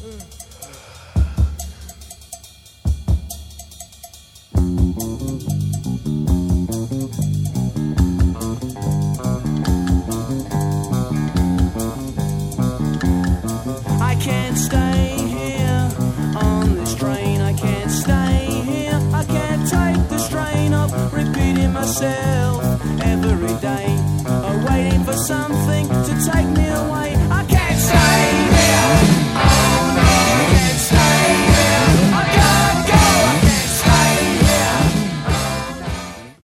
I can't stay here on this train. I can't stay here. I can't take the strain of repeating myself.